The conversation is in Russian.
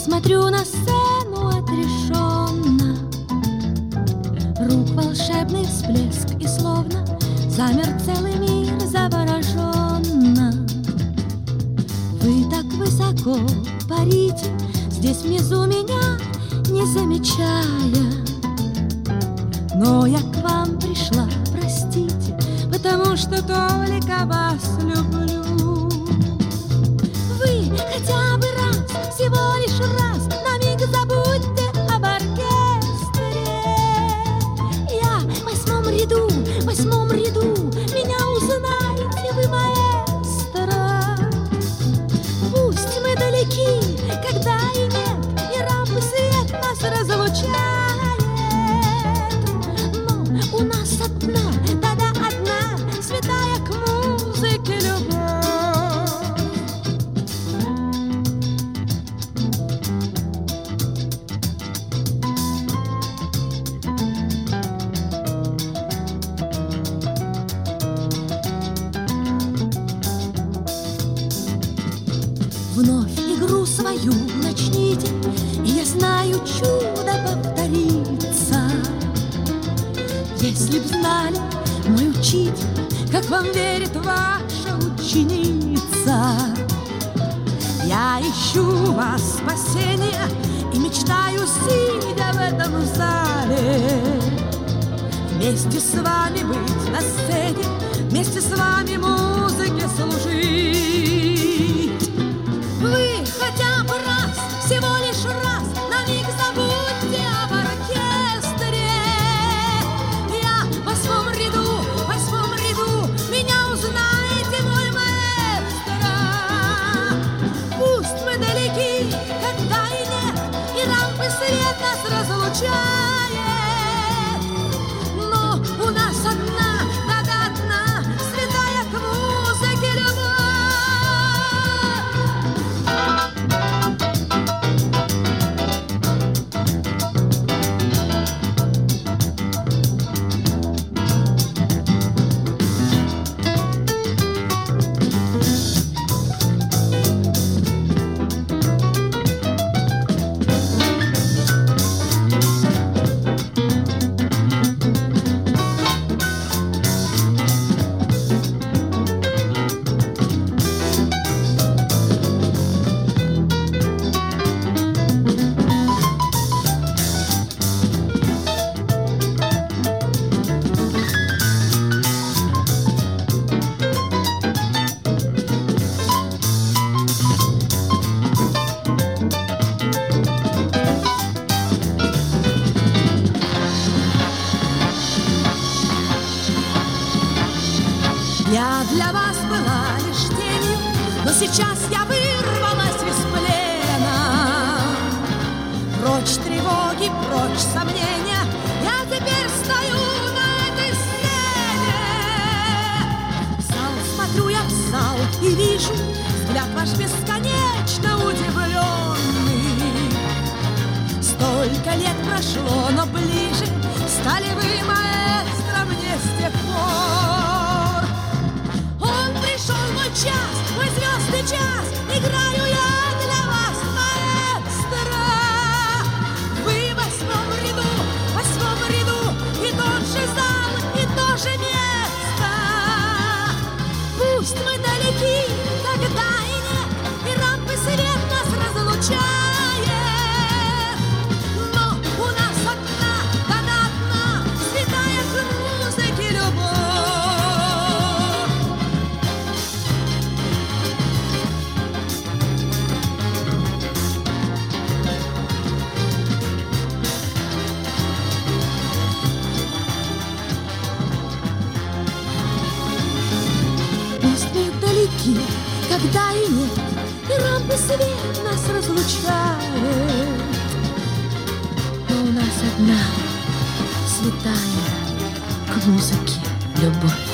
смотрю на сцену отрешенно. Рук волшебный всплеск, и словно замер целый мир завороженно. Вы так высоко парите здесь внизу меня, не замечая. Но я к вам пришла, простите, потому что только вас люблю. Вы хотя бы раз, всего лишь раз, на миг забудьте об оркестре. Я в восьмом ряду, меня узнаете вы, маэстро. Пусть мы далеки, когда и нет, и рампы свет нас разлучает. Но у нас одна, да-да, одна, святая к музыке любовь. Вновь игру свою начните, и я знаю, чудо повторится. Если б знали, мой учитель, как вам верит ваша ученица. Я ищу вас спасения и мечтаю, сидя в этом зале, вместе с вами быть на сцене, вместе с вами музыке служить. Вы хотя бы раз, всего лишь раз, на миг забудьте об оркестре. Я в восьмом ряду, меня узнаете, мой маэстро. Пусть мы далеки, когда и нет, и рампы свет нас разлучает. Но у нас одна, да-да, одна, святая к музыке любовь. Я для вас была лишь тенью, но сейчас я вырвалась из плена. Прочь тревоги, прочь сомнения, я теперь стою на этой сцене. В зал смотрю я, в зал, и вижу взгляд ваш бесконечно удивленный. Столько лет прошло, но ближе стали вы, маэстро, мне с тех пор. Пришел мой час, мой звездный час, играю я для вас, маэстро. Вы в восьмом ряду, и тот же зал, и то же место. Пусть мы далеки, когда и нет, и рампы свет нас разлучает. Но у нас одна, да-да, одна, святая к музыке любовь. Когда и нет, и рампы свет нас разлучает. Но у нас одна святая к музыке любовь.